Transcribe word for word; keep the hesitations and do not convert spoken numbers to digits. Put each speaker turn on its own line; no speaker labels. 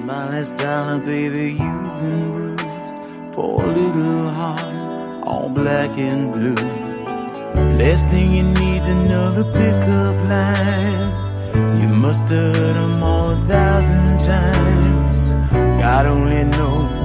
My last dollar, baby, you've been bruised. Poor little heart, all black and blue. Last thing you need's another pickup line. You must have heard them all a thousand times. God only knows